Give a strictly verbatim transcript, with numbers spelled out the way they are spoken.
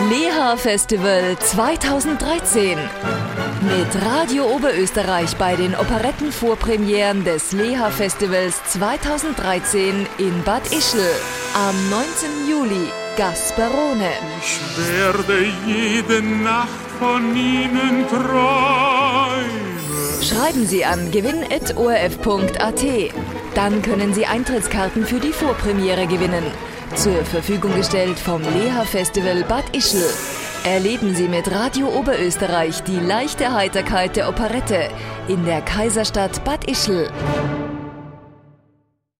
Leha Festival zweitausenddreizehn. Mit Radio Oberösterreich bei den Operettenvorpremieren des Leha Festivals zweitausenddreizehn in Bad Ischl. Am neunzehnten Juli Gasperone. Ich werde jede Nacht von Ihnen träumen. Schreiben Sie an gewinn at o r f punkt a t. Dann können Sie Eintrittskarten für die Vorpremiere gewinnen. Zur Verfügung gestellt vom Leha Festival Bad Ischl. Erleben Sie mit Radio Oberösterreich die leichte Heiterkeit der Operette in der Kaiserstadt Bad Ischl.